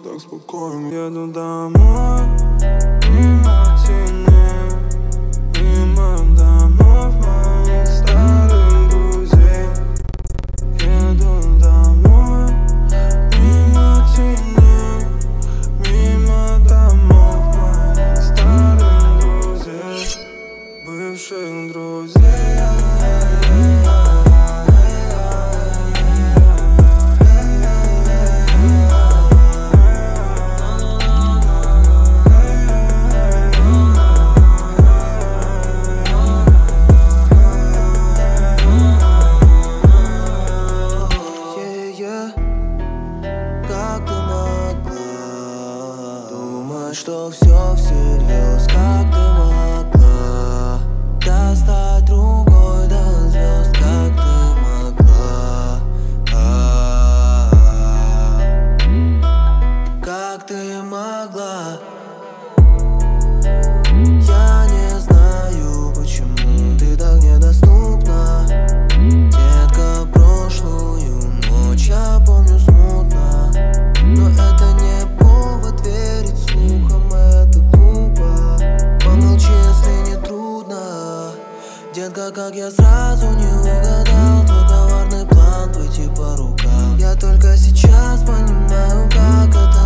так спокойно. Еду домой, мимо теней, мимо домов моих старых друзей. Еду домой, мимо теней, мимо домов моих старых друзей, бывших друзей. Как ты могла думать, что все всерьез? Как ты могла достать рукой до звезд? Как ты могла? Как ты могла? Я не знаю, почему ты так недоступна. Детка, прошлую ночь я помню смутно, но это не повод верить слухам, это глупо. Помолчи, если не трудно. Детка, как я сразу не угадал твой коварный план выйти по рукам. Я только сейчас понимаю, как это